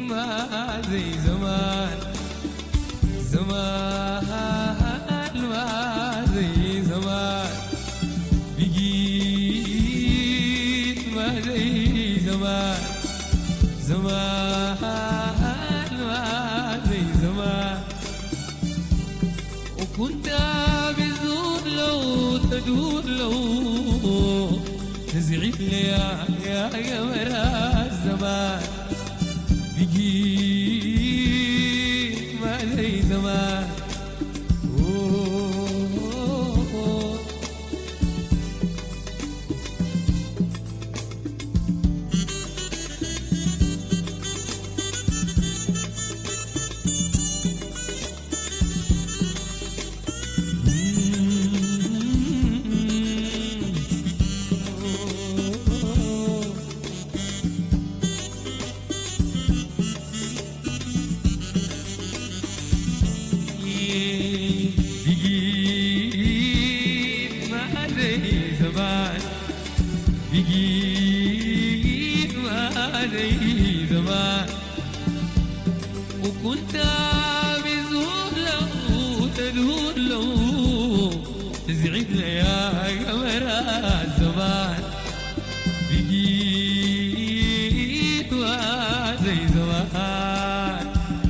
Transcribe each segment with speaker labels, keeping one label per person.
Speaker 1: ما زي زمان، زمان ما زي زمان، بقيت ما زي زمان، زمان ما زي زمان. وكنت بزور لو تدور لو تزعج لي يا قمر الزمان، بقيت ما زي زمان. بقيت ما زي زمان. وكنت بزور لو تدور لو تزعجنا يا قمر الزمان، بقيت ما زي زمان.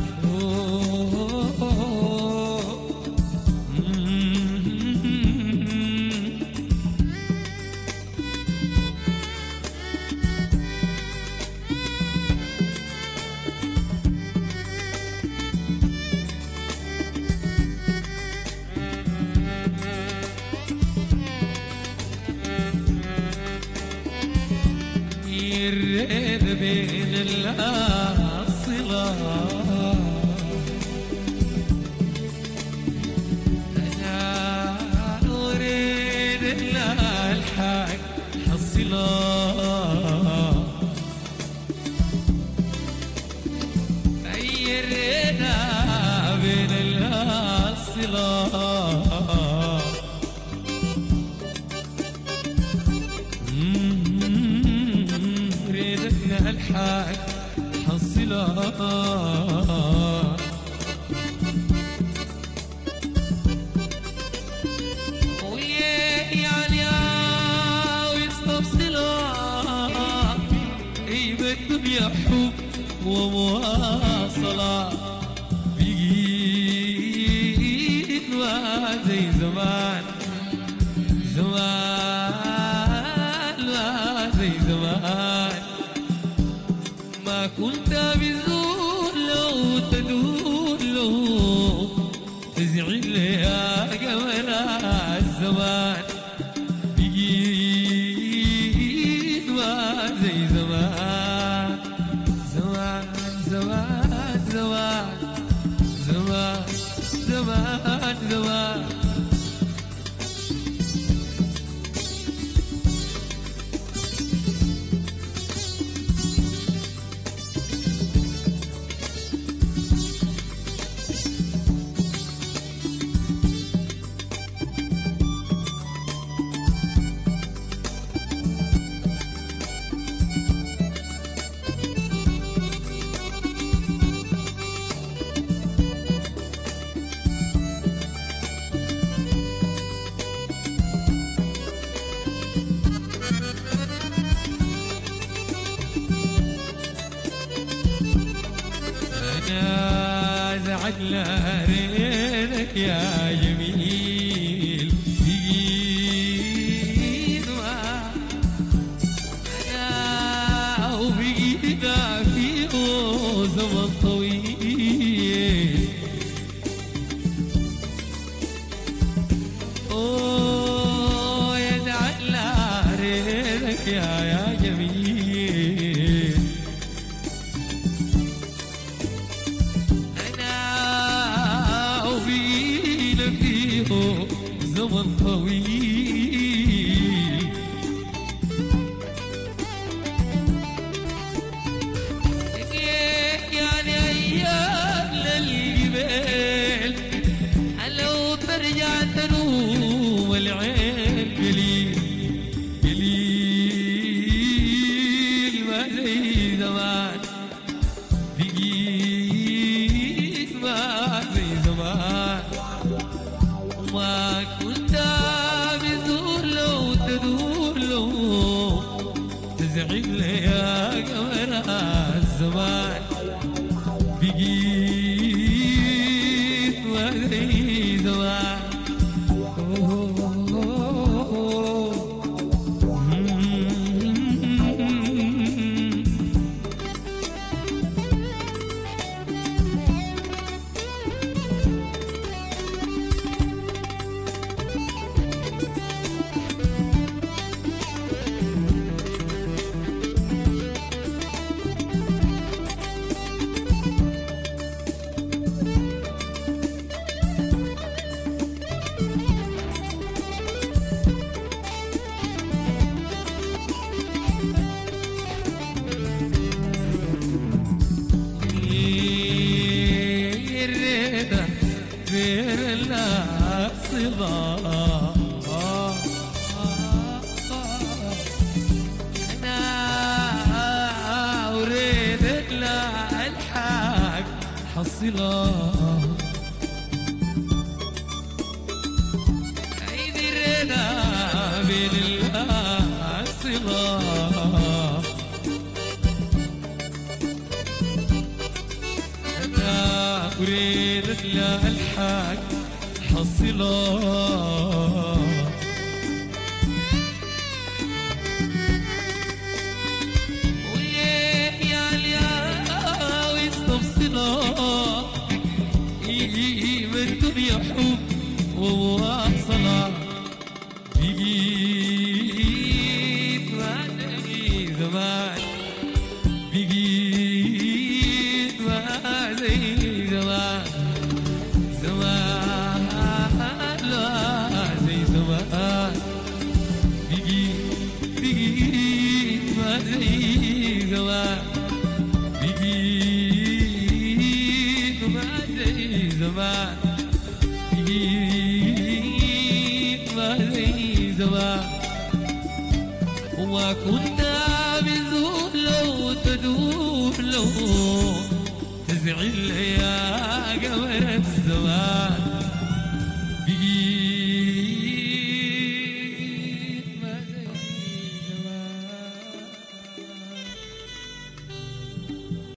Speaker 1: الريد بين الصغار، أنا أريد الحق حصلها، أي الريد بين الصغار، الحق حصلها. ويعني ويستفصلها، اي بالدنيا حب ومواصلة، بقيت ما زي زمان، زمان ما زي زمان. ما كنت بزور لو تدور لو تزعل يا قمر الزمان، بقيت ما زي زمان، زمان زمان زمان زمان زمان زمان. زعلنا رينك يا جميل، بقيت أنا وبقينا فيه زمن طويل. أوه يا زعلنا رينك يا جميل، زمن طويل. يعني أيام للجبال، لو ترجع تنوم العين قليل قليل ما زي زمان، بقيت زمان بقيت ما زي زمان. أنا أريد لا ألحق حصلة عيدنا بين الأصلة. أنا أريد لا ألحق حصلة وليه يا الياوي استفصلة من الدنيا حب وواصلة. بقيت ما زي زمان بقيت ما زي زمان زمان لا زي زمان. بقيت ما زي زمان بقيت ما زي زمان بقيت ما زي زمان. وما كنت بزول لو تدور لو تزعل يا قمر الزمان.